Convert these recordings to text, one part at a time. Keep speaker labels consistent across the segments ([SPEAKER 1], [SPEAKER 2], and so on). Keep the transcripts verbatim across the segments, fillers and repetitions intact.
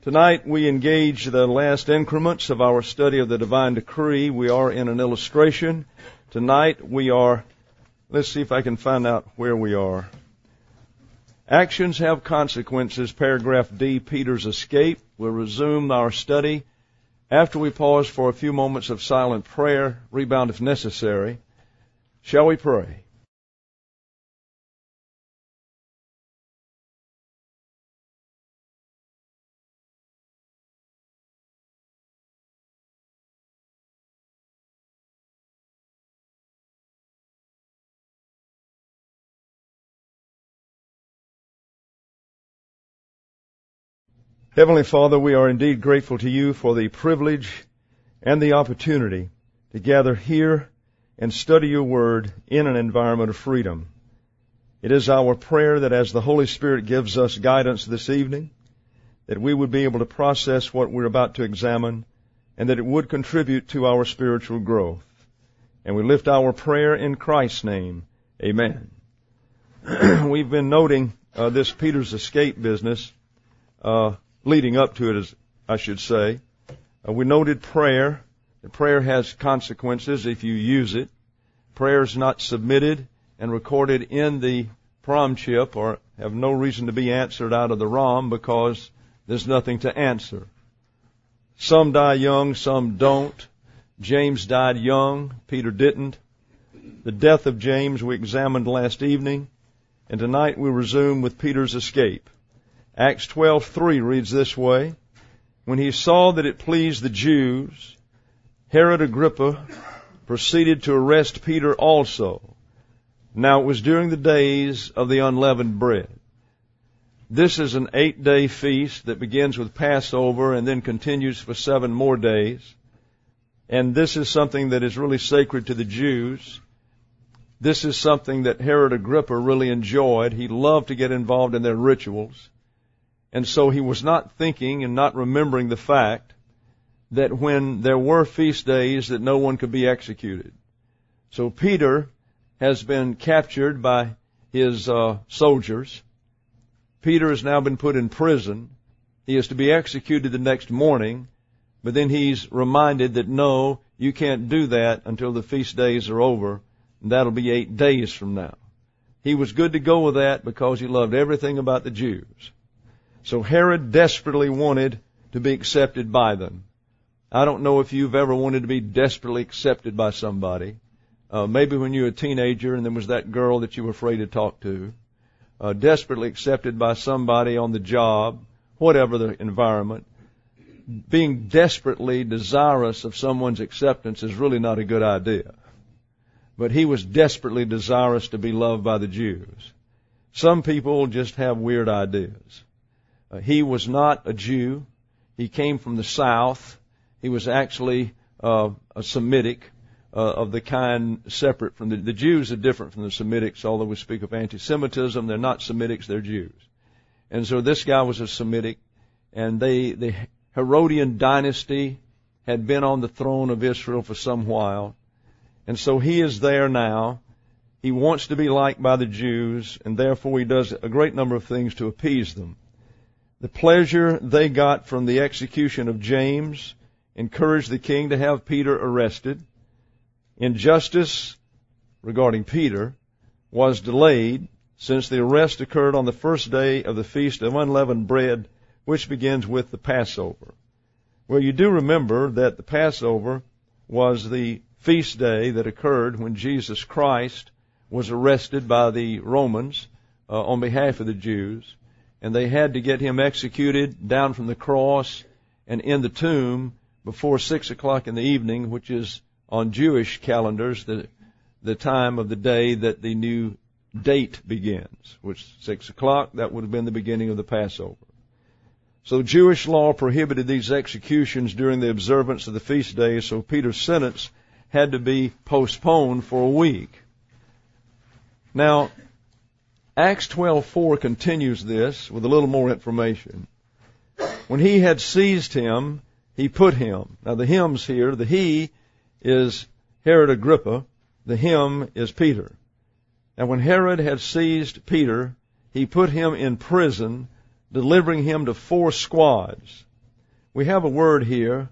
[SPEAKER 1] Tonight we engage the last increments of our study of the divine decree. We are in an illustration. Tonight we are, let's see if I can find out where we are. Actions have consequences, paragraph D, Peter's escape. We'll resume our study after we pause for a few moments of silent prayer, rebound if necessary. Shall we pray? Heavenly Father, we are indeed grateful to you for the privilege and the opportunity to gather here and study your word in an environment of freedom. It is our prayer that as the Holy Spirit gives us guidance this evening, that we would be able to process what we're about to examine and that it would contribute to our spiritual growth. And we lift our prayer in Christ's name. Amen. We've been noting uh, this Peter's escape business uh leading up to it, as I should say. Uh, we noted prayer. That prayer has consequences if you use it. Prayer is not submitted and recorded in the prom chip or have no reason to be answered out of the ROM because there's nothing to answer. Some die young, some don't. James died young, Peter didn't. The death of James we examined last evening, and tonight we resume with Peter's escape. Acts twelve three reads this way: When he saw that it pleased the Jews, Herod Agrippa proceeded to arrest Peter also. Now it was during the days of the unleavened bread. This is an eight-day feast that begins with Passover and then continues for seven more days. And this is something that is really sacred to the Jews. This is something that Herod Agrippa really enjoyed. He loved to get involved in their rituals. And so he was not thinking and not remembering the fact that when there were feast days that no one could be executed. So Peter has been captured by his uh, soldiers. Peter has now been put in prison. He is to be executed the next morning, but then he's reminded that no, you can't do that until the feast days are over, and that'll be eight days from now. He was good to go with that because he loved everything about the Jews. So Herod desperately wanted to be accepted by them. I don't know if you've ever wanted to be desperately accepted by somebody. Uh, maybe when you were a teenager and there was that girl that you were afraid to talk to. Uh, desperately accepted by somebody on the job, whatever the environment. Being desperately desirous of someone's acceptance is really not a good idea. But he was desperately desirous to be loved by the Jews. Some people just have weird ideas. Uh, he was not a Jew. He came from the South. He was actually uh, a Semitic uh, of the kind separate from the, the Jews are different from the Semitics, although we speak of anti-Semitism. They're not Semitics, they're Jews. And so this guy was a Semitic, and they, the Herodian dynasty had been on the throne of Israel for some while. And so he is there now. He wants to be liked by the Jews, and therefore he does a great number of things to appease them. The pleasure they got from the execution of James encouraged the king to have Peter arrested. Injustice regarding Peter was delayed since the arrest occurred on the first day of the Feast of Unleavened Bread, which begins with the Passover. Well, you do remember that the Passover was the feast day that occurred when Jesus Christ was arrested by the Romans uh, on behalf of the Jews. And they had to get him executed down from the cross and in the tomb before six o'clock in the evening, which is on Jewish calendars the the time of the day that the new date begins, which six o'clock, that would have been the beginning of the Passover. So Jewish law prohibited these executions during the observance of the feast days, so Peter's sentence had to be postponed for a week. Now, Acts twelve four continues this with a little more information. When he had seized him, he put him. Now the him's here. The he is Herod Agrippa. The him is Peter. And when Herod had seized Peter, he put him in prison, delivering him to four squads. we have a word here,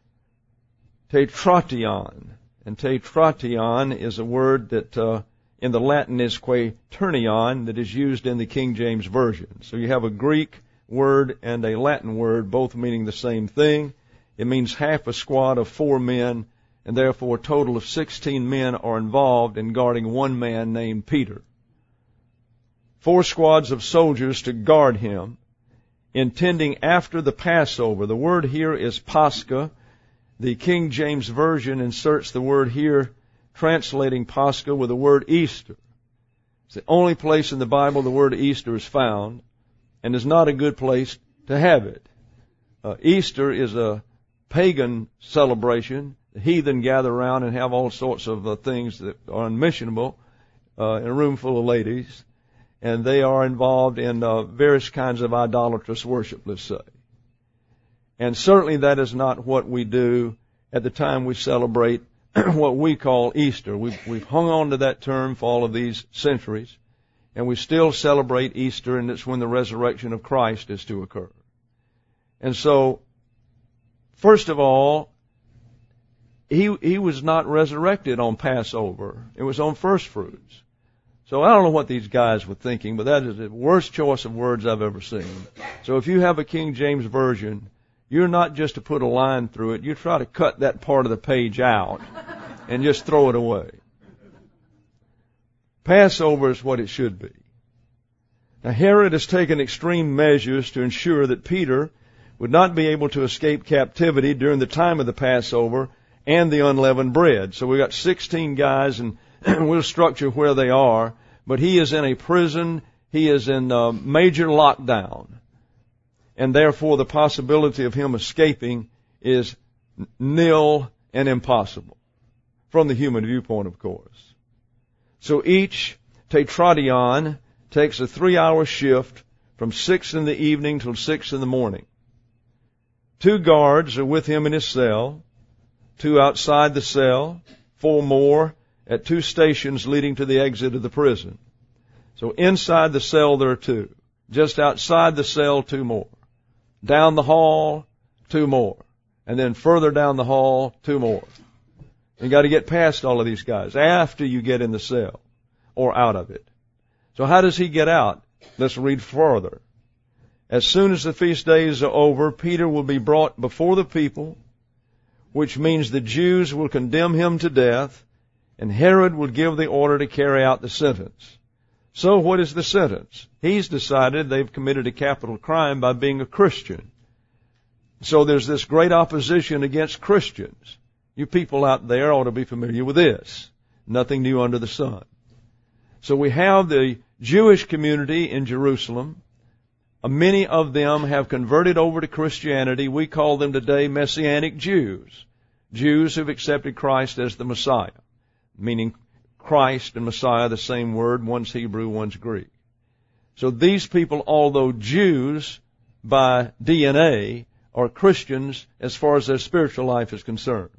[SPEAKER 1] tetration. And tetration is a word that uh, in the Latin is quaternion, that is used in the King James Version. So you have a Greek word and a Latin word, both meaning the same thing. It means half a squad of four men, and therefore a total of sixteen men are involved in guarding one man named Peter. Four squads of soldiers to guard him, intending after the Passover. The word here is Pascha. The King James Version inserts the word here, translating Pascha, with the word Easter. It's the only place in the Bible the word Easter is found, and is not a good place to have it. Uh, Easter is a pagan celebration. The heathen gather around and have all sorts of uh, things that are unmissionable uh, in a room full of ladies, and they are involved in uh, various kinds of idolatrous worship, let's say. And certainly that is not what we do at the time we celebrate what we call Easter. We've, we've hung on to that term for all of these centuries, and we still celebrate Easter, and it's when the resurrection of Christ is to occur. And so, first of all, he, he was not resurrected on Passover. It was on first fruits. So I don't know what these guys were thinking, but that is the worst choice of words I've ever seen. So if you have a King James Version, you're not just to put a line through it. You try to cut that part of the page out and just throw it away. Passover is what it should be. Now, Herod has taken extreme measures to ensure that Peter would not be able to escape captivity during the time of the Passover and the unleavened bread. So we've got sixteen guys, and we'll structure where they are, but he is in a prison. He is in uh, major lockdown. And therefore the possibility of him escaping is nil and impossible, from the human viewpoint, of course. So each tetration takes a three-hour shift from six in the evening till six in the morning. Two guards are with him in his cell, two outside the cell, four more at two stations leading to the exit of the prison. So inside the cell there are two. Just outside the cell, two more. Down the hall, two more. And then further down the hall, two more. You got to get past all of these guys after you get in the cell or out of it. So how does he get out? Let's read further. As soon as the feast days are over, Peter will be brought before the people, which means the Jews will condemn him to death, and Herod will give the order to carry out the sentence. So what is the sentence? He's decided they've committed a capital crime by being a Christian. So there's this great opposition against Christians. You people out there ought to be familiar with this. Nothing new under the sun. So we have the Jewish community in Jerusalem. Many of them have converted over to Christianity. We call them today Messianic Jews. Jews who've accepted Christ as the Messiah, meaning Christ and Messiah, the same word, one's Hebrew, one's Greek. So these people, although Jews by D N A, are Christians as far as their spiritual life is concerned.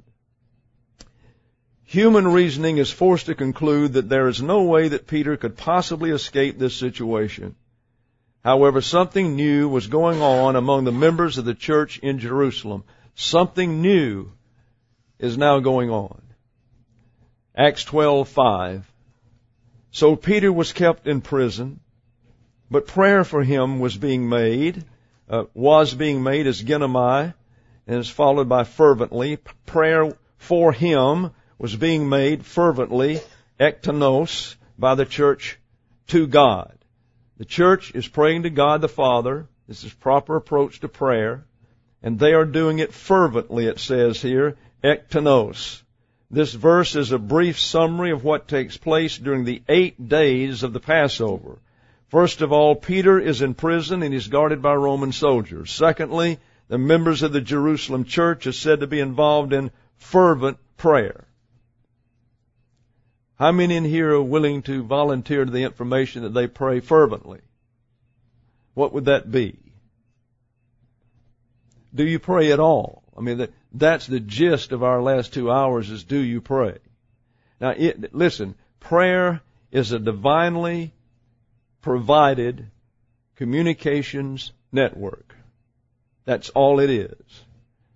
[SPEAKER 1] Human reasoning is forced to conclude that there is no way that Peter could possibly escape this situation. However, something new was going on among the members of the church in Jerusalem. Something new is now going on. Acts twelve five. So Peter was kept in prison, but prayer for him was being made, uh, was being made as genomai, and is followed by fervently. Prayer for him was being made fervently, ektanos, by the church to God. The church is praying to God the Father. This is proper approach to prayer, and they are doing it fervently, it says here, ektanos. This verse is a brief summary of what takes place during the eight days of the Passover. First of all, Peter is in prison and he's guarded by Roman soldiers. Secondly, the members of the Jerusalem church are said to be involved in fervent prayer. How many in here are willing to volunteer to the information that they pray fervently? What would that be? Do you pray at all? I mean, that, that's the gist of our last two hours is, do you pray? Now, it, listen, prayer is a divinely provided communications network. That's all it is.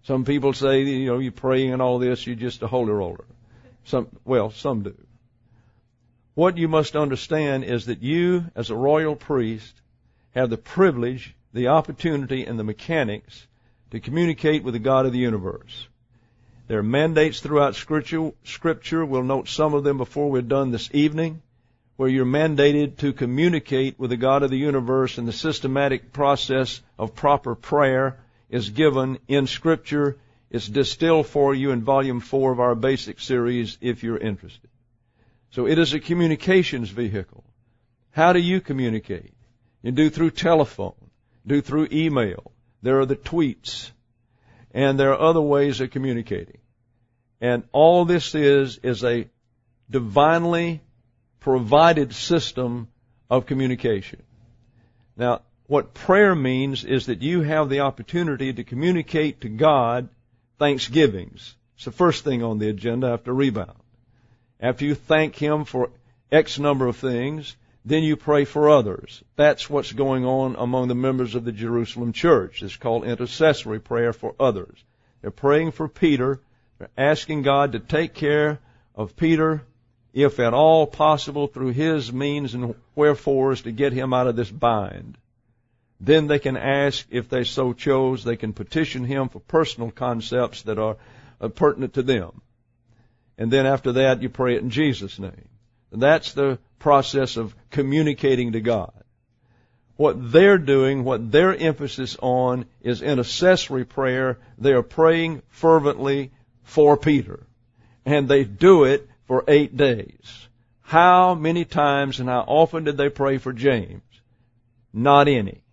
[SPEAKER 2] Some people say, you know, you're praying and all this, you're just a holy roller. Some, well, some do. What you must understand is that you, as a royal priest, have the privilege, the opportunity, and the mechanics to communicate with the God of the universe. There are mandates throughout Scripture. Scripture. We'll note some of them before we're done this evening, where you're mandated to communicate with the God of the universe, and the systematic process of proper prayer is given in Scripture. It's distilled for you in Volume four of our basic series, if you're interested. So it is a communications vehicle. How do you communicate? You do through telephone, do through email. There are the tweets, and there are other ways of communicating. And all this is, is a divinely provided system of communication. Now, what prayer means is that you have the opportunity to communicate to God thanksgivings. It's the first thing on the agenda after rebound. After you thank Him for X number of things, then you pray for others. That's what's going on among the members of the Jerusalem church. It's called intercessory prayer for others. They're praying for Peter. They're asking God to take care of Peter, if at all possible, through His means and wherefores, to get him out of this bind. Then they can ask, if they so chose, they can petition Him for personal concepts that are uh, pertinent to them. And then after that, you pray it in Jesus' name. And that's the process of communicating to God. What they're doing, what their emphasis on, is intercessory prayer. They are praying fervently for Peter. And they do it for eight days. How many times and how often did they pray for James? Not any.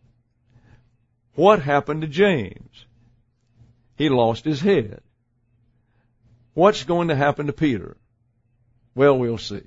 [SPEAKER 2] What happened to James? He lost his head. What's going to happen to Peter? Well, we'll see.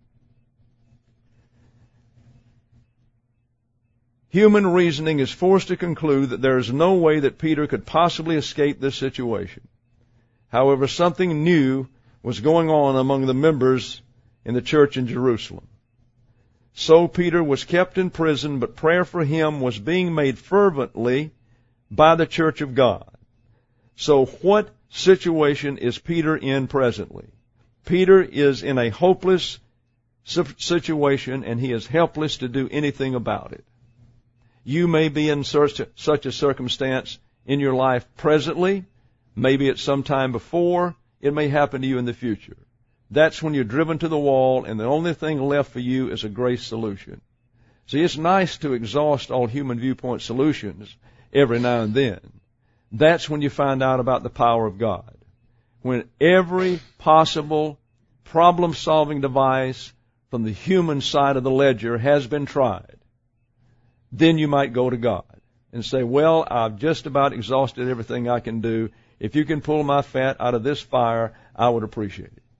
[SPEAKER 2] Human reasoning is forced to conclude that there is no way that Peter could possibly escape this situation. However, something new was going on among the members in the church in Jerusalem. So Peter was kept in prison, but prayer for him was being made fervently by the church of God. So what situation is Peter in presently? Peter is in a hopeless situation, and he is helpless to do anything about it. You may be in such a, such a circumstance in your life presently, maybe at some time before. It may happen to you in the future. That's when you're driven to the wall, and the only thing left for you is a grace solution. See, it's nice to exhaust all human viewpoint solutions every now and then. That's when you find out about the power of God. When every possible problem-solving device from the human side of the ledger has been tried, then you might go to God and say, well, I've just about exhausted everything I can do. If you can pull my fat out of this fire, I would appreciate it.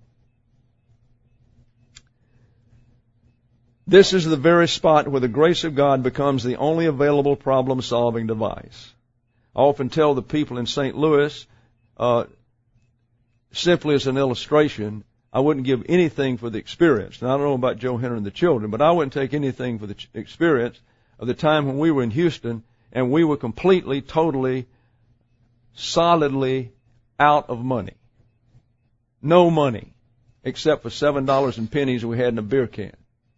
[SPEAKER 2] This is the very spot where the grace of God becomes the only available problem-solving device. I often tell the people in Saint Louis, uh, simply as an illustration, I wouldn't give anything for the experience. Now, I don't know about Joe Henry and the children, but I wouldn't take anything for the experience of the time when we were in Houston and we were completely, totally, solidly out of money. No money, except for seven dollars and pennies we had in a beer can.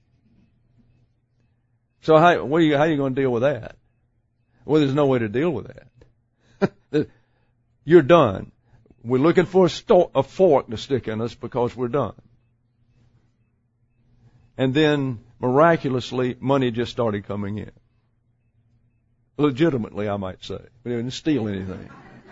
[SPEAKER 2] So how, what are you, how are you going to deal with that? Well, there's no way to deal with that. You're done. We're looking for a, sto- a fork to stick in us because we're done. And then, miraculously, money just started coming in. Legitimately, I might say. We didn't steal anything.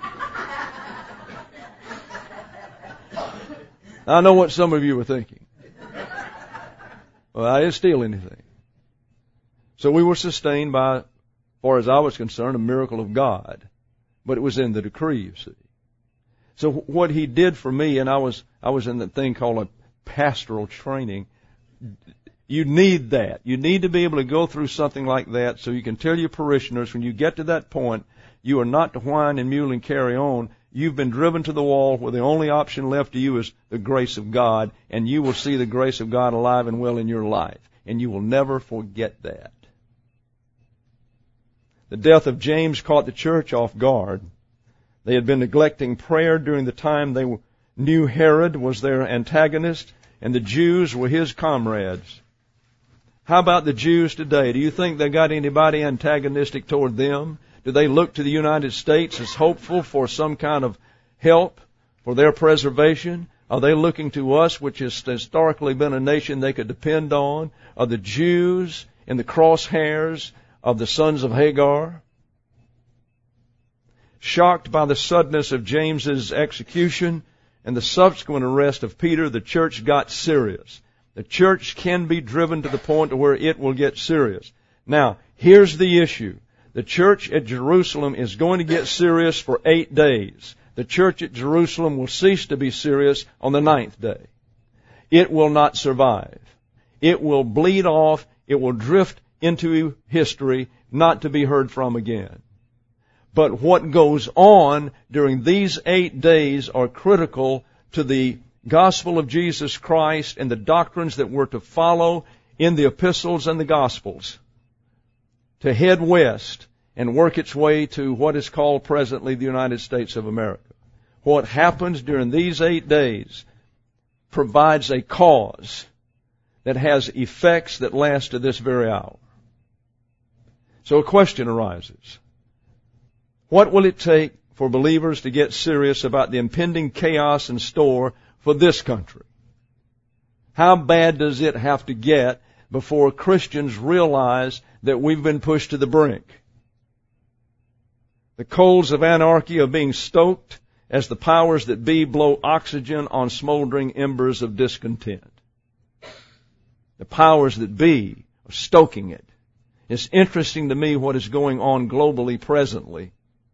[SPEAKER 2] I know what some of you were thinking. Well, I didn't steal anything. So we were sustained by, as far as I was concerned, a miracle of God. But it was in the decree, you see. So what He did for me, and I was I was in the thing called a pastoral training. You need that. You need to be able to go through something like that so you can tell your parishioners when you get to that point, you are not to whine and mule and carry on. You've been driven to the wall where the only option left to you is the grace of God, and you will see the grace of God alive and well in your life. And you will never forget that. The death of James caught the church off guard. They had been neglecting prayer during the time they knew Herod was their antagonist and the Jews were his comrades. How about the Jews today? Do you think they got anybody antagonistic toward them? Do they look to the United States as hopeful for some kind of help for their preservation? Are they looking to us, which has historically been a nation they could depend on? Are the Jews in the crosshairs of the sons of Hagar? Shocked by the suddenness of James's execution and the subsequent arrest of Peter, the church got serious. The church can be driven to the point where it will get serious. Now, here's the issue. The church at Jerusalem is going to get serious for eight days. The church at Jerusalem will cease to be serious on the ninth day. It will not survive. It will bleed off. It will drift into history, not to be heard from again. But what goes on during these eight days are critical to the gospel of Jesus Christ and the doctrines that we're to follow in the epistles and the gospels to head west and work its way to what is called presently the United States of America. What happens during these eight days provides a cause that has effects that last to this very hour. So a question arises. What will it take for believers to get serious about the impending chaos in store for this country? How bad does it have to get before Christians realize that we've been pushed to the brink? The coals of anarchy are being stoked as the powers that be blow oxygen on smoldering embers of discontent. The powers that be are stoking it. It's interesting to me what is going on globally presently.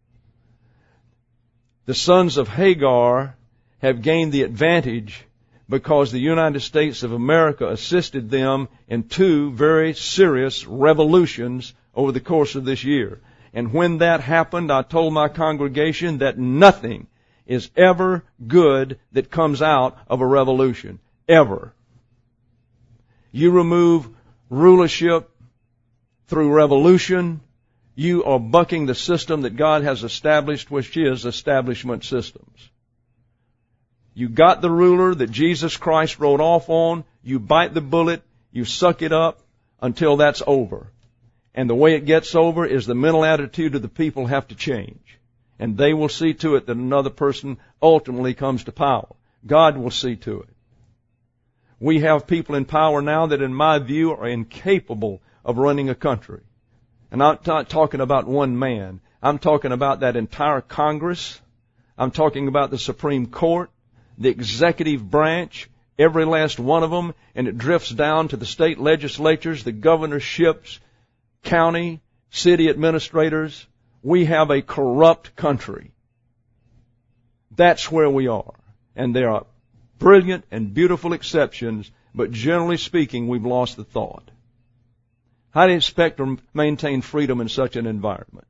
[SPEAKER 2] The sons of Hagar have gained the advantage because the United States of America assisted them in two very serious revolutions over the course of this year. And when that happened, I told my congregation that nothing is ever good that comes out of a revolution. Ever. You remove rulership through revolution, you are bucking the system that God has established, which is establishment systems. You got the ruler that Jesus Christ rode off on, you bite the bullet, you suck it up until that's over. And the way it gets over is the mental attitude of the people have to change. And they will see to it that another person ultimately comes to power. God will see to it. We have people in power now that, in my view, are incapable of running a country. And I'm not talking about one man. I'm talking about that entire Congress. I'm talking about the Supreme Court, the executive branch, every last one of them, and it drifts down to the state legislatures, the governorships, county, city administrators. We have a corrupt country. That's where we are. And there are brilliant and beautiful exceptions, but generally speaking, we've lost the thought. How do you expect to maintain freedom in such an environment?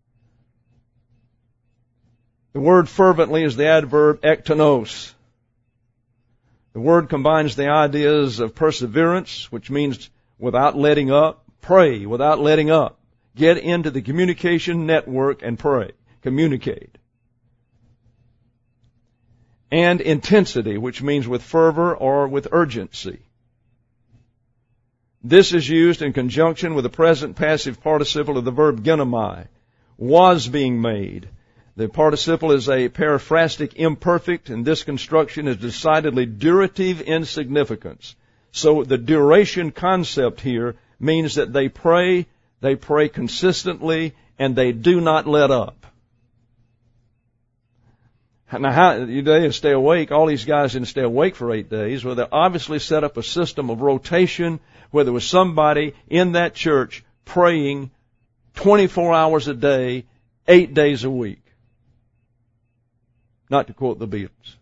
[SPEAKER 2] The word fervently is the adverb ektonos. The word combines the ideas of perseverance, which means without letting up, pray without letting up. Get into the communication network and pray. Communicate. And intensity, which means with fervor or with urgency. This is used in conjunction with the present passive participle of the verb genomai, was being made. The participle is a periphrastic imperfect, and this construction is decidedly durative in significance. So the duration concept here means that they pray, they pray consistently, and they do not let up. Now, how, they stay awake. All these guys didn't stay awake for eight days. Well, they obviously set up a system of rotation where there was somebody in that church praying twenty-four hours a day, eight days a week. Not to quote the Beatles.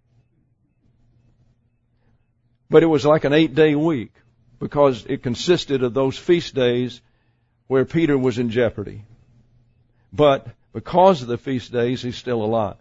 [SPEAKER 2] But it was like an eight-day week because it consisted of those feast days where Peter was in jeopardy. But because of the feast days, he's still alive.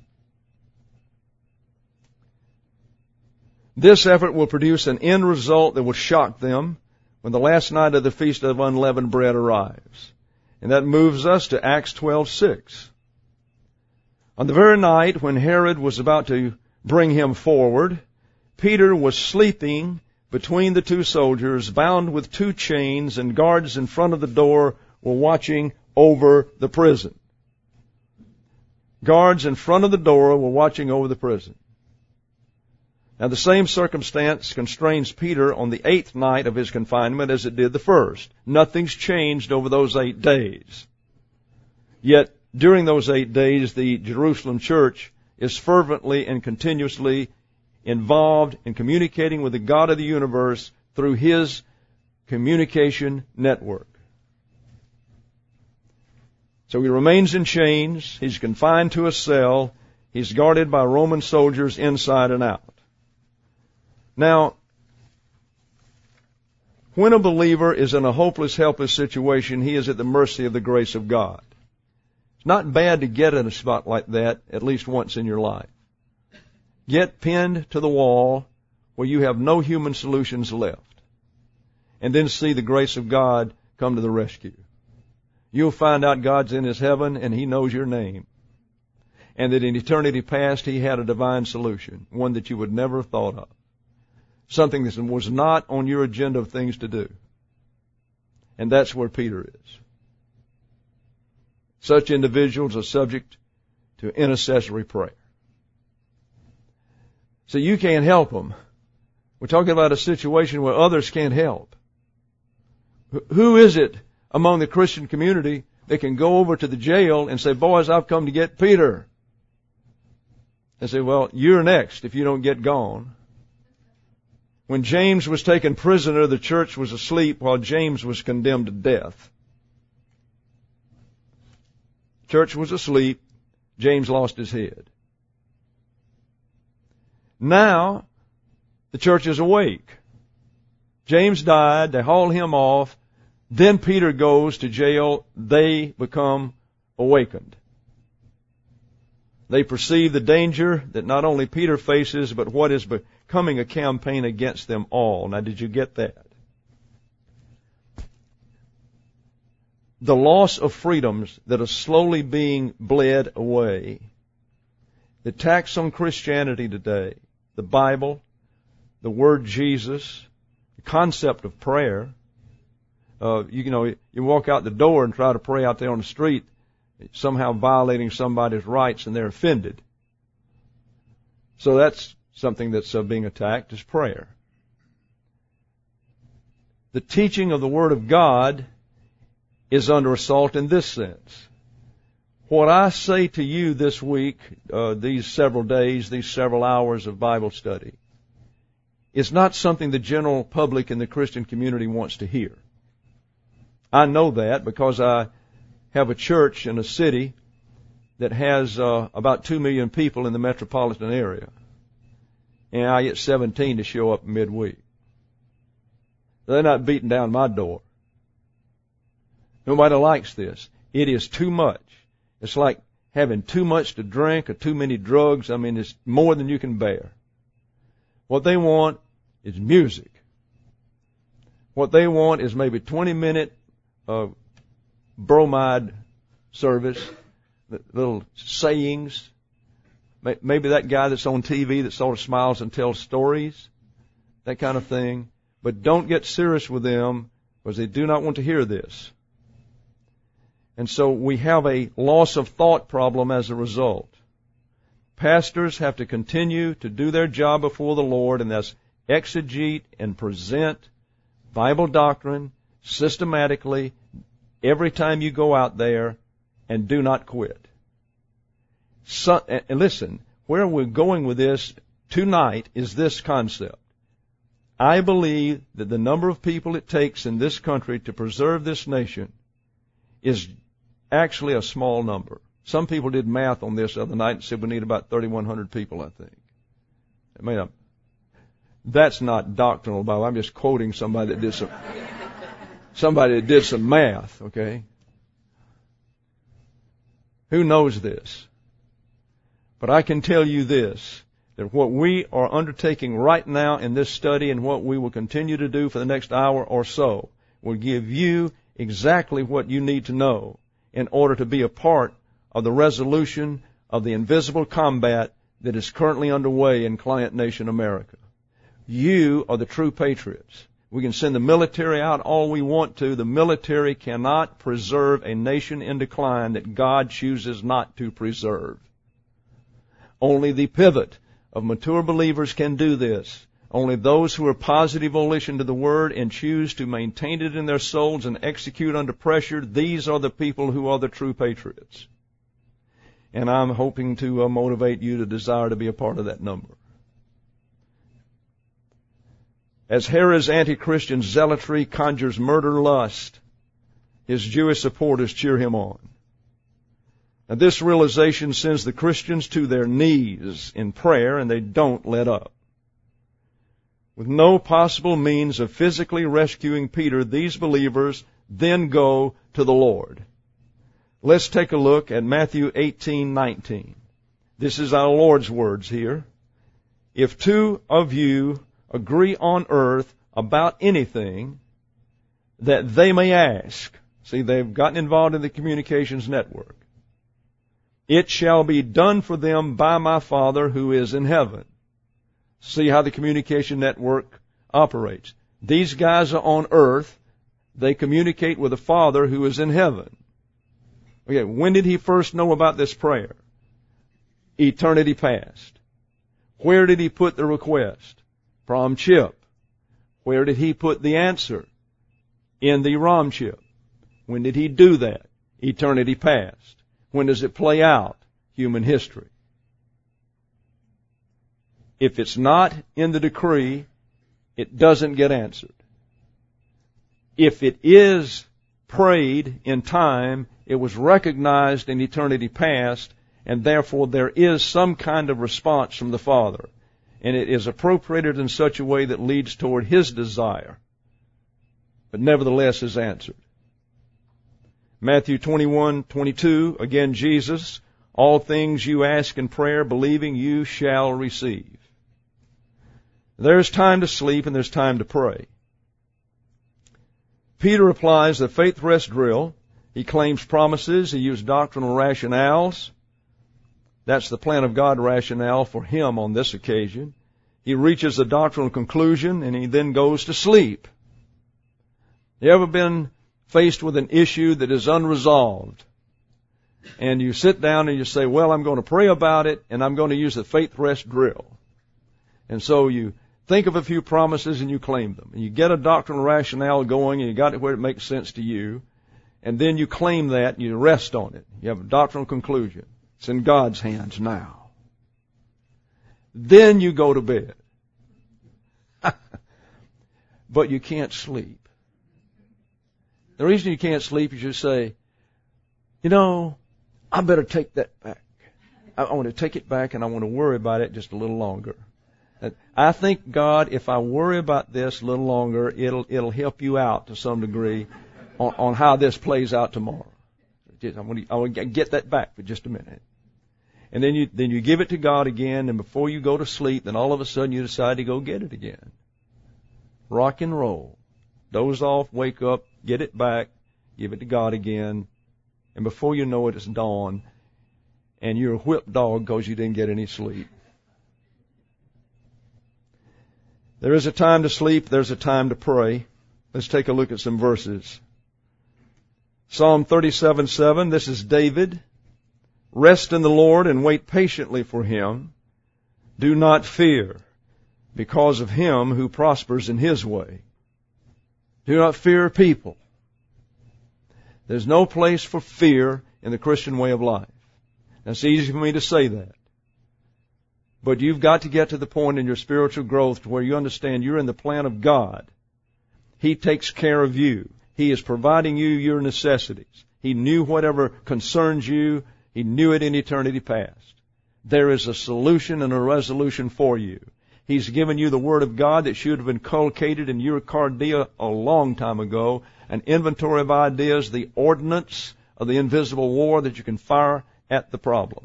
[SPEAKER 2] This effort will produce an end result that will shock them when the last night of the Feast of Unleavened Bread arrives. And that moves us to Acts twelve six. On the very night when Herod was about to bring him forward, Peter was sleeping between the two soldiers, bound with two chains, and guards in front of the door were watching over the prison. Guards in front of the door were watching over the prison. Now, the same circumstance constrains Peter on the eighth night of his confinement as it did the first. Nothing's changed over those eight days. Yet, during those eight days, the Jerusalem church is fervently and continuously involved in communicating with the God of the universe through His communication network. So he remains in chains. He's confined to a cell. He's guarded by Roman soldiers inside and out. Now, when a believer is in a hopeless, helpless situation, he is at the mercy of the grace of God. It's not bad to get in a spot like that at least once in your life. Get pinned to the wall where you have no human solutions left, and then see the grace of God come to the rescue. You'll find out God's in His heaven and He knows your name, and that in eternity past He had a divine solution, one that you would never have thought of, something that was not on your agenda of things to do. And that's where Peter is. Such individuals are subject to intercessory prayer. So you can't help them. We're talking about a situation where others can't help. Who is it among the Christian community that can go over to the jail and say, boys, I've come to get Peter? And say, well, you're next if you don't get gone. When James was taken prisoner, the church was asleep while James was condemned to death. Church was asleep. James lost his head. Now, the church is awake. James died. They haul him off. Then Peter goes to jail. They become awakened. They perceive the danger that not only Peter faces, but what is becoming a campaign against them all. Now, did you get that? The loss of freedoms that are slowly being bled away. The attacks on Christianity today, the Bible, the word Jesus, the concept of prayer. Uh, you, you know, you walk out the door and try to pray out there on the street, somehow violating somebody's rights, and they're offended. So that's something that's uh, being attacked, is prayer. The teaching of the Word of God is under assault in this sense. What I say to you this week, uh, these several days, these several hours of Bible study, is not something the general public in the Christian community wants to hear. I know that because I have a church in a city that has uh, about two million people in the metropolitan area, and I get seventeen to show up midweek. They're not beating down my door. Nobody likes this. It is too much. It's like having too much to drink or too many drugs. I mean, it's more than you can bear. What they want is music. What they want is maybe twenty minute uh, bromide service, little sayings. Maybe that guy that's on T V that sort of smiles and tells stories, that kind of thing. But don't get serious with them because they do not want to hear this. And so we have a loss of thought problem as a result. Pastors have to continue to do their job before the Lord, and that's exegete and present Bible doctrine systematically every time you go out there, and do not quit. So, and listen, where we're going with this tonight is this concept. I believe that the number of people it takes in this country to preserve this nation is actually a small number. Some people did math on this the other night and said we need about thirty-one hundred people, I think. I mean, that's not doctrinal Bible. I'm just quoting somebody that did some, somebody that did some math, okay? Who knows this? But I can tell you this, that what we are undertaking right now in this study and what we will continue to do for the next hour or so will give you exactly what you need to know in order to be a part of the resolution of the invisible combat that is currently underway in client nation America. You are the true patriots. We can send the military out all we want to. The military cannot preserve a nation in decline that God chooses not to preserve. Only the pivot of mature believers can do this. Only those who are positive volition to the Word and choose to maintain it in their souls and execute under pressure, these are the people who are the true patriots. And I'm hoping to uh, motivate you to desire to be a part of that number. As Herod's anti-Christian zealotry conjures murder lust, his Jewish supporters cheer him on. Now, this realization sends the Christians to their knees in prayer, and they don't let up. With no possible means of physically rescuing Peter, these believers then go to the Lord. Let's take a look at Matthew eighteen nineteen. This is our Lord's words here. If two of you agree on earth about anything that they may ask, see, they've gotten involved in the communications network, it shall be done for them by my Father who is in heaven. See how the communication network operates. These guys are on earth. They communicate with the Father who is in heaven. Okay, when did he first know about this prayer? Eternity past. Where did he put the request? Prom chip. Where did he put the answer? In the Rom chip. When did he do that? Eternity past. When does it play out? Human history. If it's not in the decree, it doesn't get answered. If it is prayed in time, it was recognized in eternity past, and therefore there is some kind of response from the Father. And it is appropriated in such a way that leads toward His desire, but nevertheless is answered. Matthew twenty-one twenty-two, again Jesus, all things you ask in prayer, believing you shall receive. There's time to sleep and there's time to pray. Peter applies the faith rest drill. He claims promises. He used doctrinal rationales. That's the plan of God rationale for him on this occasion. He reaches a doctrinal conclusion and he then goes to sleep. You ever been faced with an issue that is unresolved? And you sit down and you say, well, I'm going to pray about it and I'm going to use the faith rest drill. And so you think of a few promises and you claim them. And you get a doctrinal rationale going and you got it where it makes sense to you. And then you claim that and you rest on it. You have a doctrinal conclusion. It's in God's hands now. Then you go to bed. But you can't sleep. The reason you can't sleep is you say, you know, I better take that back. I want to take it back and I want to worry about it just a little longer. I think, God, if I worry about this a little longer, it'll it'll help you out to some degree on, on how this plays out tomorrow. I want to, I want to get that back for just a minute. And then you then you give it to God again, and before you go to sleep, then all of a sudden you decide to go get it again. Rock and roll. Doze off, wake up, get it back, give it to God again, and before you know it, it's dawn, and you're a whipped dog because you didn't get any sleep. There is a time to sleep. There's a time to pray. Let's take a look at some verses. Psalm thirty-seven seven, this is David. Rest in the Lord and wait patiently for Him. Do not fear because of him who prospers in his way. Do not fear people. There's no place for fear in the Christian way of life. Now, it's easy for me to say that. But you've got to get to the point in your spiritual growth where you understand you're in the plan of God. He takes care of you. He is providing you your necessities. He knew whatever concerns you. He knew it in eternity past. There is a solution and a resolution for you. He's given you the Word of God that should have been inculcated in your cardia a long time ago, an inventory of ideas, the ordnance of the invisible war that you can fire at the problem.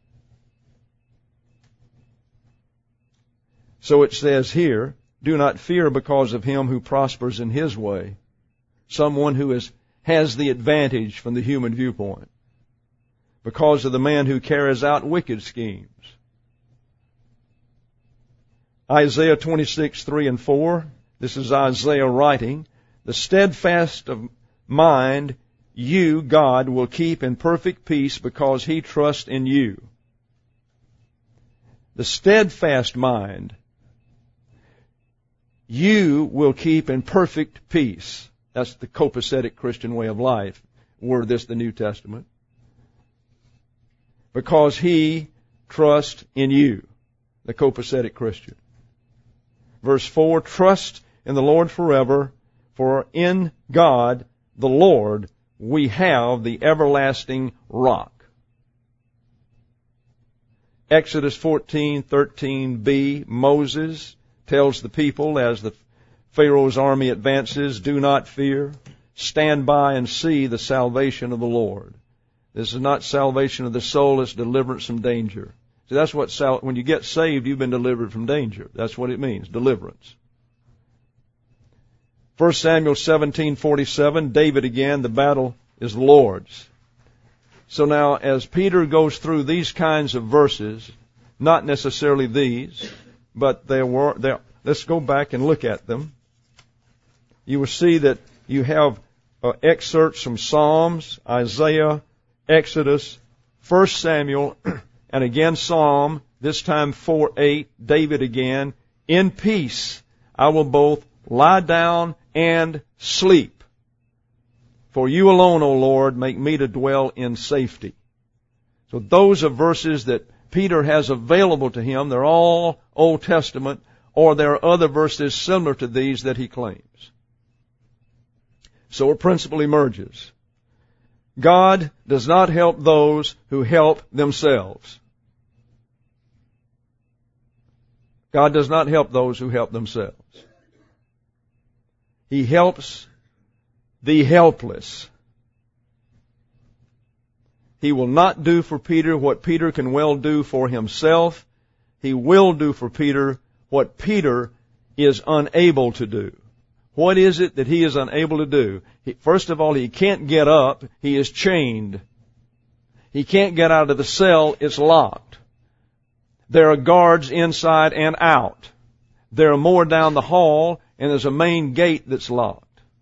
[SPEAKER 2] So it says here, do not fear because of him who prospers in his way, someone who is, has the advantage from the human viewpoint. because of the man who carries out wicked schemes. Isaiah twenty-six, three and four. This is Isaiah writing. The steadfast of mind you, God, will keep in perfect peace because he trusts in you. The steadfast mind you will keep in perfect peace. That's the copacetic Christian way of life. Word this, the New Testament. Because he trusts in you, the copacetic Christian. Verse four, trust in the Lord forever, for in God, the Lord, we have the everlasting rock. Exodus fourteen, thirteen b, Moses tells the people as the Pharaoh's army advances, do not fear, stand by and see the salvation of the Lord. This is not salvation of the soul, it's deliverance from danger. So that's what, sal- when you get saved, you've been delivered from danger. That's what it means, deliverance. First Samuel seventeen forty-seven, David again, the battle is the Lord's. So now, as Peter goes through these kinds of verses, not necessarily these, but there were, there, let's go back and look at them. You will see that you have uh, excerpts from Psalms, Isaiah, Exodus, First Samuel, and again Psalm, this time four eight, David again, in peace I will both lie down and sleep. For you alone, O Lord, make me to dwell in safety. So those are verses that Peter has available to him. They're all Old Testament, or there are other verses similar to these that he claims. So a principle emerges. God does not help those who help themselves. God does not help those who help themselves. He helps the helpless. He will not do for Peter what Peter can well do for himself. He will do for Peter what Peter is unable to do. What is it that he is unable to do? He, first of all, he can't get up. He is chained. He can't get out of the cell. It's locked. There are guards inside and out. There are more down the hall, and there's a main gate that's locked.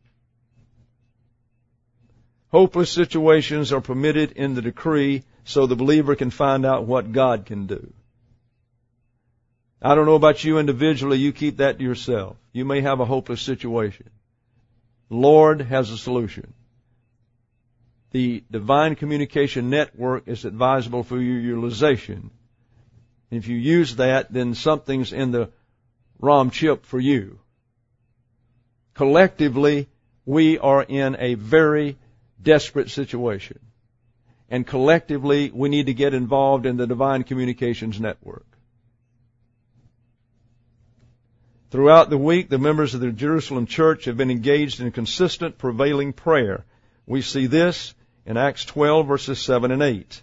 [SPEAKER 2] Hopeless situations are permitted in the decree so the believer can find out what God can do. I don't know about you individually, you keep that to yourself. You may have a hopeless situation. Lord has a solution. The Divine Communication Network is advisable for your utilization. If you use that, then something's in the ROM chip for you. Collectively, we are in a very desperate situation. And collectively, we need to get involved in the Divine Communications Network. Throughout the week, the members of the Jerusalem church have been engaged in consistent, prevailing prayer. We see this in Acts twelve, verses seven and eight.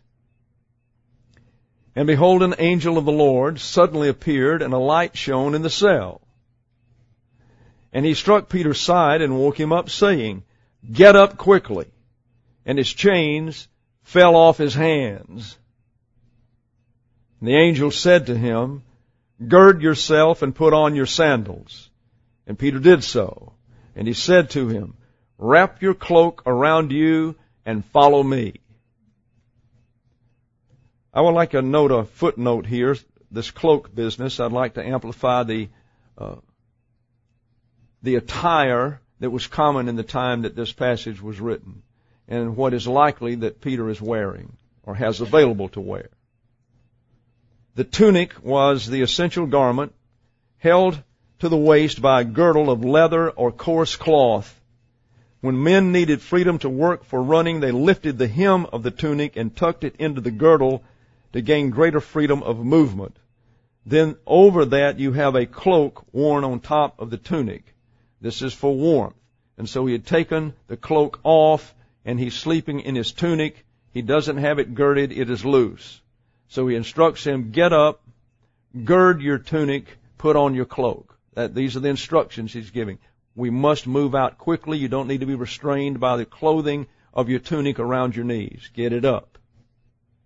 [SPEAKER 2] And behold, an angel of the Lord suddenly appeared, and a light shone in the cell. And he struck Peter's side and woke him up, saying, Get up quickly. And his chains fell off his hands. And the angel said to him, Gird yourself and put on your sandals. And Peter did so. And he said to him, Wrap your cloak around you and follow me. I would like to note a footnote here, this cloak business. I'd like to amplify the uh, the attire that was common in the time that this passage was written, and what is likely that Peter is wearing or has available to wear. The tunic was the essential garment, held to the waist by a girdle of leather or coarse cloth. When men needed freedom to work for running, they lifted the hem of the tunic and tucked it into the girdle to gain greater freedom of movement. Then over that you have a cloak worn on top of the tunic. This is for warmth. And so he had taken the cloak off, and he's sleeping in his tunic. He doesn't have it girded, it is loose. So he instructs him, get up, gird your tunic, put on your cloak. That, these are the instructions he's giving. We must move out quickly. You don't need to be restrained by the clothing of your tunic around your knees. Get it up.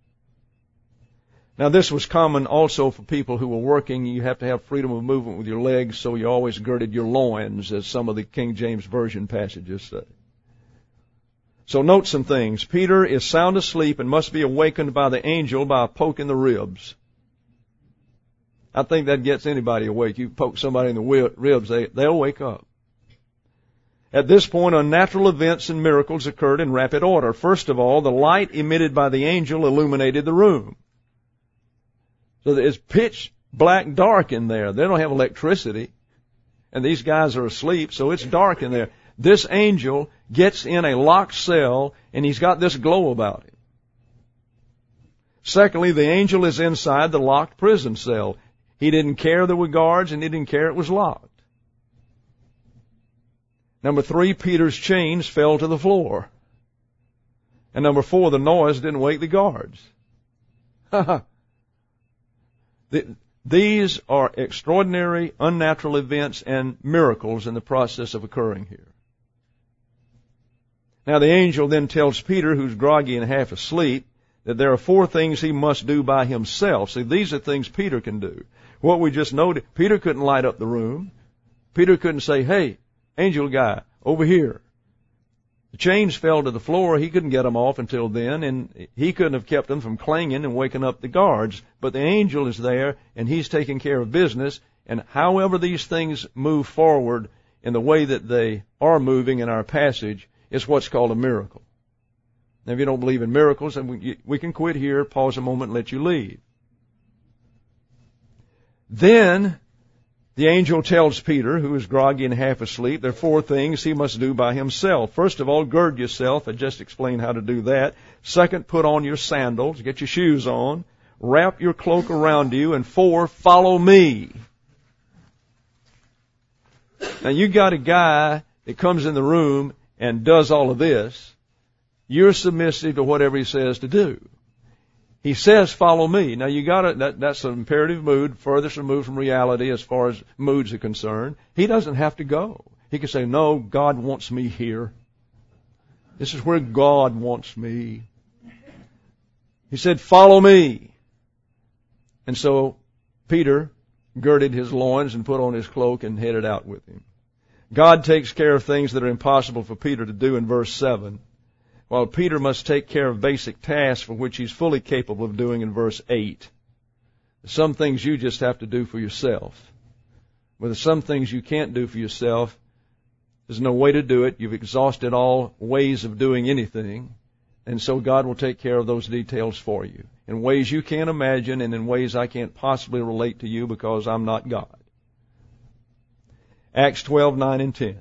[SPEAKER 2] Now, this was common also for people who were working. You have to have freedom of movement with your legs, so you always girded your loins, as some of the King James Version passages say. So note some things. Peter is sound asleep and must be awakened by the angel by a poke in the ribs. I think that gets anybody awake. You poke somebody in the ribs, they, they'll wake up. At this point, unnatural events and miracles occurred in rapid order. First of all, the light emitted by the angel illuminated the room. So it's pitch black dark in there. They don't have electricity. And these guys are asleep, so it's dark in there. This angel gets in a locked cell, and he's got this glow about him. Secondly, the angel is inside the locked prison cell. He didn't care there were guards, and he didn't care it was locked. Number three, Peter's chains fell to the floor. And number four, the noise didn't wake the guards. These are extraordinary, unnatural events and miracles in the process of occurring here. Now the angel then tells Peter, who's groggy and half asleep, that there are four things he must do by himself. See, these are things Peter can do. What we just noted, Peter couldn't light up the room. Peter couldn't say, hey, angel guy, over here. The chains fell to the floor. He couldn't get them off until then, and he couldn't have kept them from clanging and waking up the guards. But the angel is there, and he's taking care of business. And however these things move forward in the way that they are moving in our passage, it's what's called a miracle. Now, if you don't believe in miracles, then we, we can quit here, pause a moment, and let you leave. Then the angel tells Peter, who is groggy and half asleep, there are four things he must do by himself. First of all, gird yourself. I just explained how to do that. Second, put on your sandals. Get your shoes on. Wrap your cloak around you. And four, follow me. Now, you got a guy that comes in the room and does all of this. You're submissive to whatever he says to do. He says, follow me. Now you gotta, that, that's an imperative mood, furthest removed from reality as far as moods are concerned. He doesn't have to go. He can say, no, God wants me here. This is where God wants me. He said, follow me. And so Peter girded his loins and put on his cloak and headed out with him. God takes care of things that are impossible for Peter to do in verse seven. While Peter must take care of basic tasks for which he's fully capable of doing in verse eight. Some things you just have to do for yourself. But there's some things you can't do for yourself. There's no way to do it. You've exhausted all ways of doing anything. And so God will take care of those details for you in ways you can't imagine and in ways I can't possibly relate to you because I'm not God. Acts twelve, nine and ten.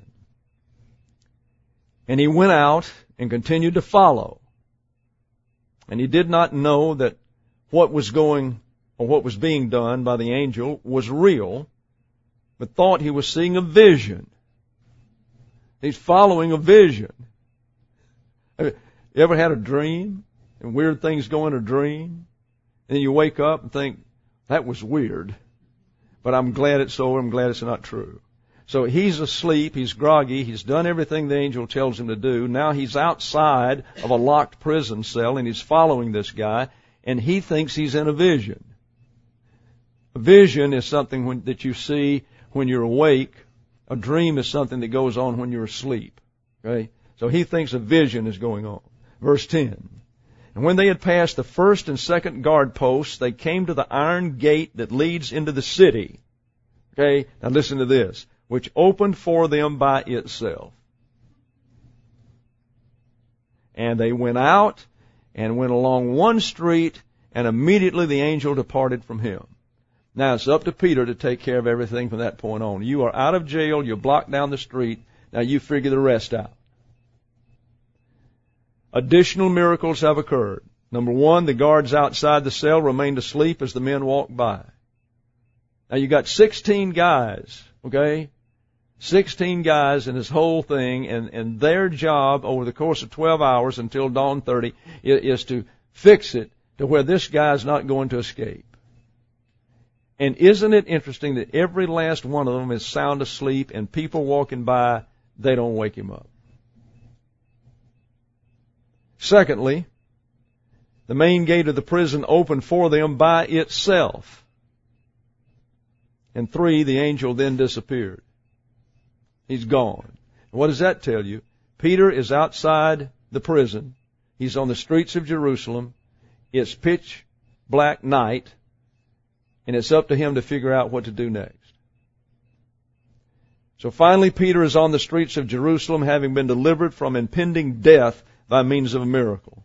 [SPEAKER 2] And he went out and continued to follow. And he did not know that what was going, or what was being done by the angel was real, but thought he was seeing a vision. He's following a vision. You ever had a dream, and weird things go in a dream, and then you wake up and think, that was weird, but I'm glad it's over, I'm glad it's not true. So he's asleep, he's groggy, he's done everything the angel tells him to do. Now he's outside of a locked prison cell and he's following this guy and he thinks he's in a vision. A vision is something when, that you see when you're awake. A dream is something that goes on when you're asleep. Okay? So he thinks a vision is going on. Verse ten. And when they had passed the first and second guard posts, they came to the iron gate that leads into the city. Okay? Now listen to this. Which opened for them by itself. And they went out and went along one street, and immediately the angel departed from him. Now it's up to Peter to take care of everything from that point on. You are out of jail, you're blocked down the street, now you figure the rest out. Additional miracles have occurred. Number one, the guards outside the cell remained asleep as the men walked by. Now you got sixteen guys, okay? Sixteen guys in this whole thing, and, and their job over the course of twelve hours until dawn thirty is, is to fix it to where this guy's not going to escape. And isn't it interesting that every last one of them is sound asleep and people walking by, they don't wake him up. Secondly, The main gate of the prison opened for them by itself. And three, the angel then disappeared. He's gone. What does that tell you? Peter is outside the prison. He's on the streets of Jerusalem. It's pitch black night, and it's up to him to figure out what to do next. So finally, Peter is on the streets of Jerusalem, having been delivered from impending death by means of a miracle.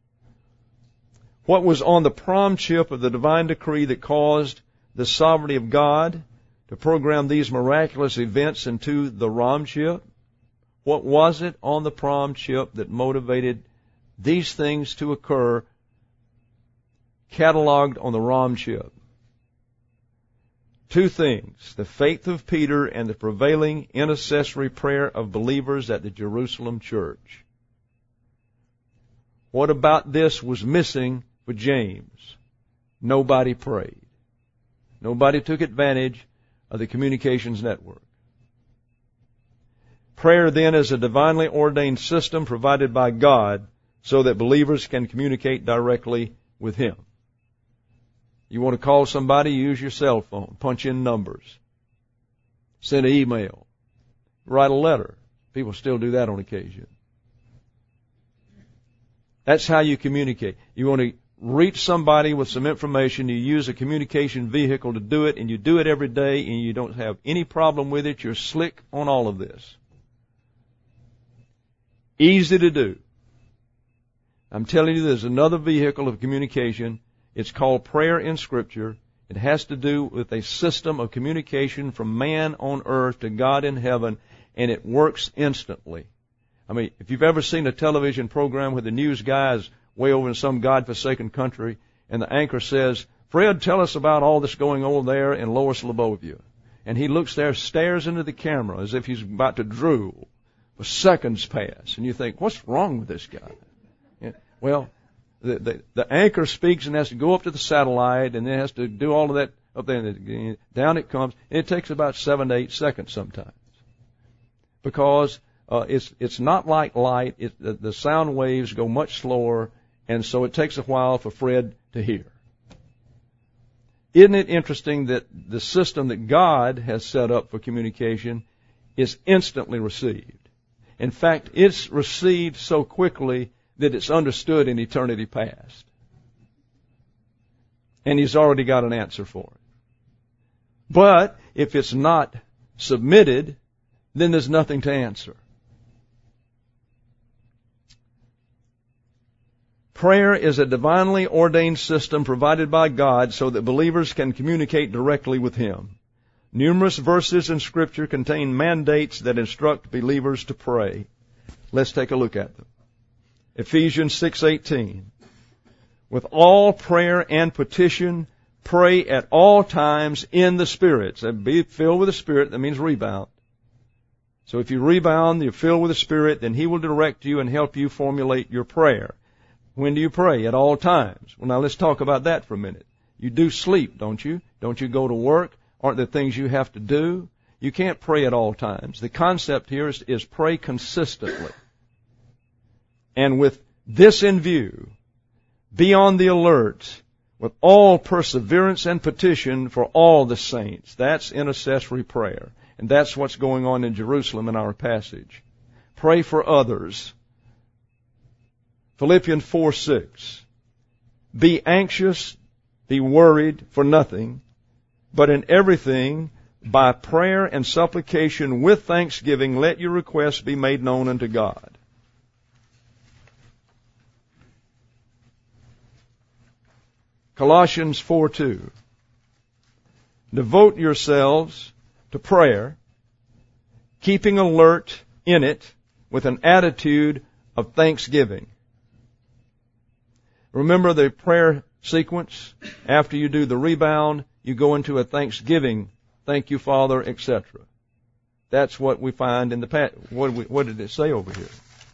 [SPEAKER 2] What was on the prom chip of the divine decree that caused the sovereignty of God to program these miraculous events into the Rom chip? What was it on the prom chip that motivated these things to occur, cataloged on the Rom chip? Two things: the faith of Peter and the prevailing intercessory prayer of believers at the Jerusalem church. What about this was missing for James? Nobody prayed. Nobody took advantage of the communications network. Prayer then is a divinely ordained system provided by God so that believers can communicate directly with Him. You want to call somebody, use your cell phone, punch in numbers, send an email, write a letter. People still do that on occasion. That's how you communicate. You want to reach somebody with some information, you use a communication vehicle to do it, and you do it every day, and you don't have any problem with it. You're slick on all of this. Easy to do. I'm telling you, there's another vehicle of communication. It's called prayer in Scripture. It has to do with a system of communication from man on earth to God in heaven, and it works instantly. I mean, if you've ever seen a television program where the news guy is way over in some godforsaken country, and the anchor says, "Fred, tell us about all this going on there in Lower Slobovia." And he looks there, stares into the camera as if he's about to drool. For seconds pass, and you think, what's wrong with this guy? Yeah, well, the, the, the anchor speaks and has to go up to the satellite, and then has to do all of that up there, and down it comes. And it takes about seven to eight seconds sometimes. Because uh, it's it's not like light. It, the, the sound waves go much slower, and so it takes a while for Fred to hear. Isn't it interesting that the system that God has set up for communication is instantly received? In fact, it's received so quickly that it's understood in eternity past. And He's already got an answer for it. But if it's not submitted, then there's nothing to answer. Prayer is a divinely ordained system provided by God so that believers can communicate directly with Him. Numerous verses in Scripture contain mandates that instruct believers to pray. Let's take a look at them. Ephesians six eighteen. With all prayer and petition, pray at all times in the Spirit. So be filled with the Spirit. That means rebound. So if you rebound, you're filled with the Spirit, then He will direct you and help you formulate your prayer. When do you pray? At all times. Well, now let's talk about that for a minute. You do sleep, don't you? Don't you go to work? Aren't there things you have to do? You can't pray at all times. The concept here is, is pray consistently. And with this in view, be on the alert with all perseverance and petition for all the saints. That's intercessory prayer. And that's what's going on in Jerusalem in our passage. Pray for others. Philippians four six. Be anxious, be worried for nothing, but in everything, by prayer and supplication with thanksgiving, let your requests be made known unto God. Colossians four two. Devote yourselves to prayer, keeping alert in it with an attitude of thanksgiving. Remember the prayer sequence? After you do the rebound, you go into a thanksgiving, thank you, Father, et cetera. That's what we find in the past. What, we, what did it say over here?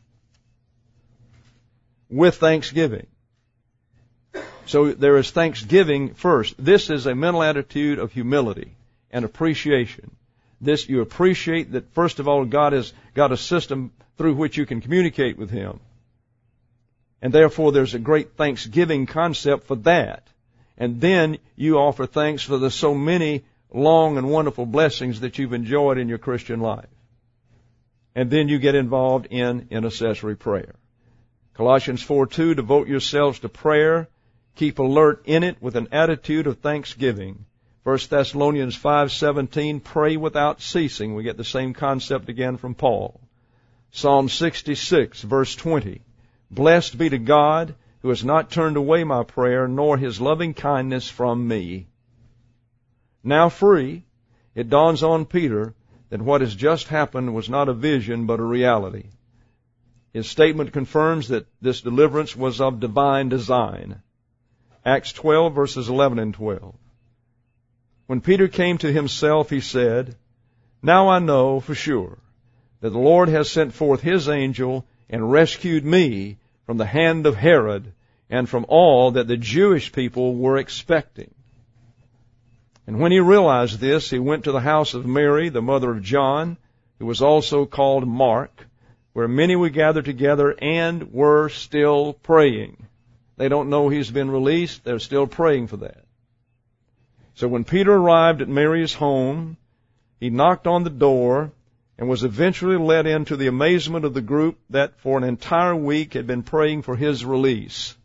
[SPEAKER 2] With thanksgiving. So there is thanksgiving first. This is a mental attitude of humility and appreciation. This, you appreciate that, first of all, God has got a system through which you can communicate with Him. And therefore there's a great thanksgiving concept for that. And then you offer thanks for the so many long and wonderful blessings that you've enjoyed in your Christian life. And then you get involved in intercessory prayer. Colossians four two, devote yourselves to prayer. Keep alert in it with an attitude of thanksgiving. First Thessalonians five seventeen, pray without ceasing. We get the same concept again from Paul. Psalm sixty-six, verse twenty, blessed be to God who has not turned away my prayer, nor his loving kindness from me. Now free, it dawns on Peter that what has just happened was not a vision but a reality. His statement confirms that this deliverance was of divine design. Acts twelve, verses eleven and twelve. When Peter came to himself, he said, now I know for sure that the Lord has sent forth his angel and rescued me from the hand of Herod and from all that the Jewish people were expecting. And when he realized this, he went to the house of Mary, the mother of John, who was also called Mark, where many were gathered together and were still praying. They don't know he's been released. They're still praying for that. So when Peter arrived at Mary's home, he knocked on the door and was eventually led into the amazement of the group that for an entire week had been praying for his release.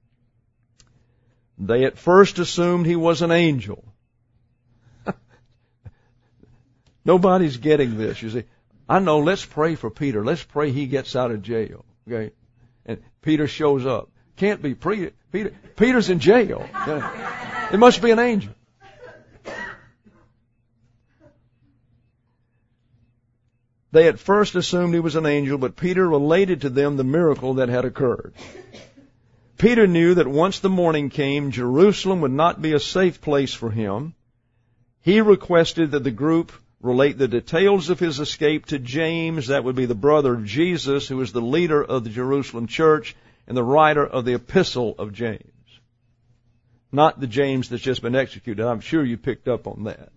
[SPEAKER 2] They at first assumed he was an angel. Nobody's getting this, you see. I know, let's pray for Peter. Let's pray he gets out of jail. Okay? And Peter shows up. Can't be Peter. Peter Peter's in jail. It must be an angel. They at first assumed he was an angel, but Peter related to them the miracle that had occurred. Peter knew that once the morning came, Jerusalem would not be a safe place for him. He requested that the group relate the details of his escape to James, that would be the brother of Jesus, who is the leader of the Jerusalem church and the writer of the epistle of James. Not the James that's just been executed. I'm sure you picked up on that.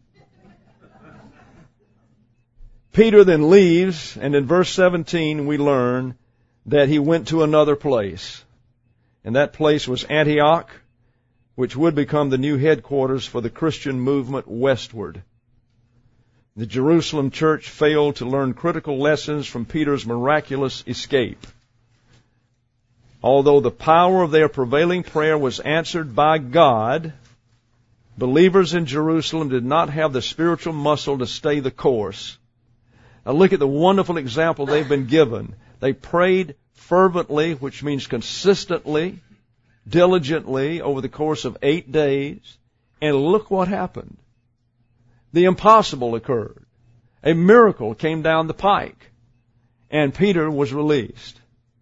[SPEAKER 2] Peter then leaves, and in verse seventeen we learn that he went to another place. And that place was Antioch, which would become the new headquarters for the Christian movement westward. The Jerusalem church failed to learn critical lessons from Peter's miraculous escape. Although the power of their prevailing prayer was answered by God, believers in Jerusalem did not have the spiritual muscle to stay the course. Now look at the wonderful example they've been given. They prayed fervently, which means consistently, diligently over the course of eight days, and look what happened. The impossible occurred. A miracle came down the pike, and Peter was released.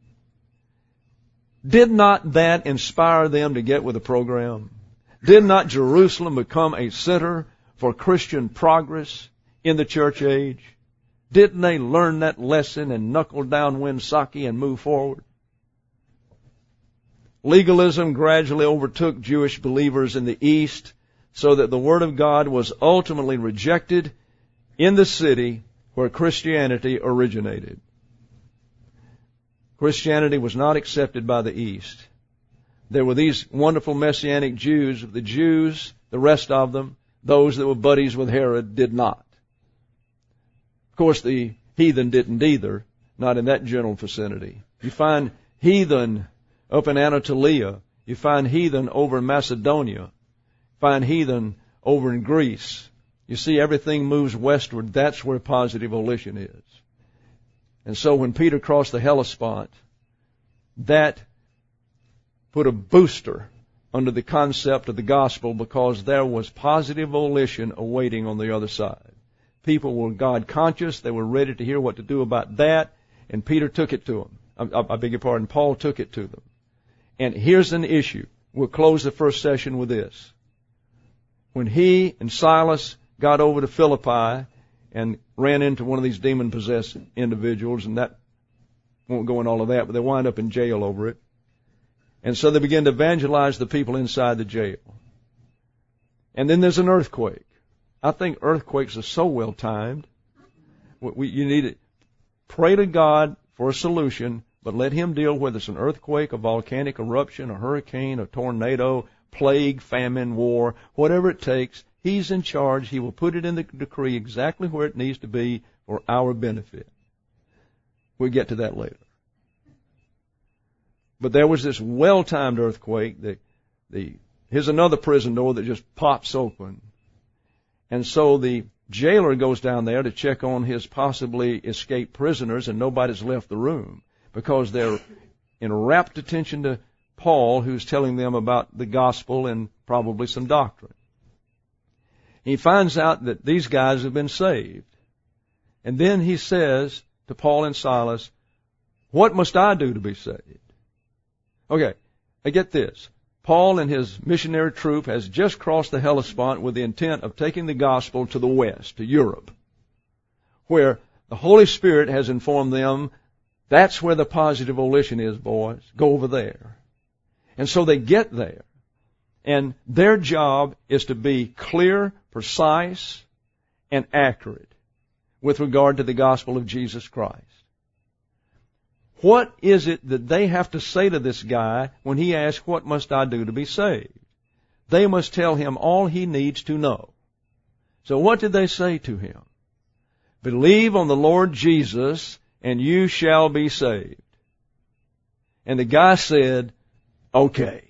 [SPEAKER 2] Did not that inspire them to get with the program? Did not Jerusalem become a center for Christian progress in the church age? Didn't they learn that lesson and knuckle down Winsaki and move forward? Legalism gradually overtook Jewish believers in the East, so that the Word of God was ultimately rejected in the city where Christianity originated. Christianity was not accepted by the East. There were these wonderful Messianic Jews. The Jews, the rest of them, those that were buddies with Herod, did not. Of course, the heathen didn't either, not in that general vicinity. You find heathen up in Anatolia. You find heathen over in Macedonia. Find heathen over in Greece. You see, everything moves westward. That's where positive volition is. And so when Peter crossed the Hellespont, that put a booster under the concept of the gospel, because there was positive volition awaiting on the other side. People were God conscious. They were ready to hear what to do about that. And Peter took it to them. I, I beg your pardon. Paul took it to them. And here's an issue. We'll close the first session with this. When he and Silas got over to Philippi and ran into one of these demon-possessed individuals, and that won't go in all of that, but they wind up in jail over it. And so they began to evangelize the people inside the jail. And then there's an earthquake. I think earthquakes are so well timed. We, you need to pray to God for a solution but let him deal whether it's an earthquake, a volcanic eruption, a hurricane, a tornado, plague, famine, war, whatever it takes. He's in charge. He will put it in the decree exactly where it needs to be for our benefit. We'll get to that later. But there was this well-timed earthquake. The, the, here's another prison door that just pops open. And so the jailer goes down there to check on his possibly escaped prisoners, and nobody's left the room because they're in rapt attention to Paul, who's telling them about the gospel and probably some doctrine. He finds out that these guys have been saved. And then he says to Paul and Silas, what must I do to be saved? Okay, I get this. Paul and his missionary troop has just crossed the Hellespont with the intent of taking the gospel to the west, to Europe, where the Holy Spirit has informed them that's where the positive volition is, boys. Go over there. And so they get there. And their job is to be clear, precise, and accurate with regard to the gospel of Jesus Christ. What is it that they have to say to this guy when he asks, what must I do to be saved? They must tell him all he needs to know. So what did they say to him? Believe on the Lord Jesus and you shall be saved. And the guy said, okay.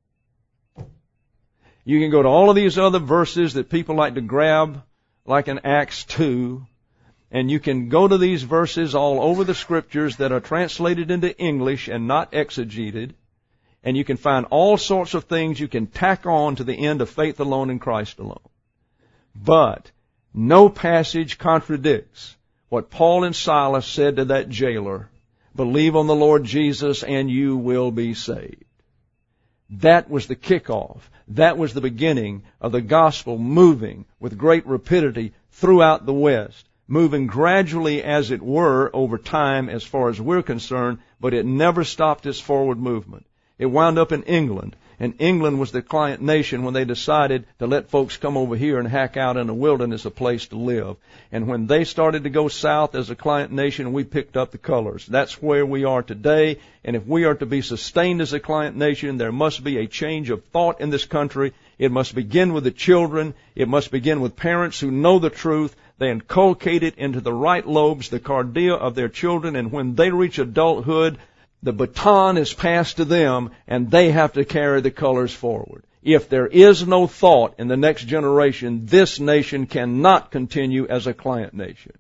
[SPEAKER 2] You can go to all of these other verses that people like to grab, like in Acts two, and you can go to these verses all over the Scriptures that are translated into English and not exegeted, and you can find all sorts of things you can tack on to the end of faith alone in Christ alone. But no passage contradicts what Paul and Silas said to that jailer, believe on the Lord Jesus and you will be saved. That was the kickoff. That was the beginning of the gospel moving with great rapidity throughout the West, moving gradually, as it were, over time as far as we're concerned, but it never stopped its forward movement. It wound up in England, and England was the client nation when they decided to let folks come over here and hack out in the wilderness a place to live. And when they started to go south as a client nation, we picked up the colors. That's where we are today, and if we are to be sustained as a client nation, there must be a change of thought in this country. It must begin with the children. It must begin with parents who know the truth. They inculcate it into the right lobes, the cardia of their children, and when they reach adulthood, the baton is passed to them, and they have to carry the colors forward. If there is no thought in the next generation, this nation cannot continue as a client nation.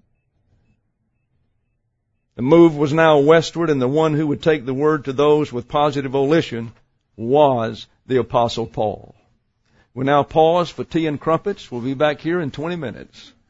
[SPEAKER 2] The move was now westward, and the one who would take the word to those with positive volition was the Apostle Paul. We now pause for tea and crumpets. We'll be back here in twenty minutes.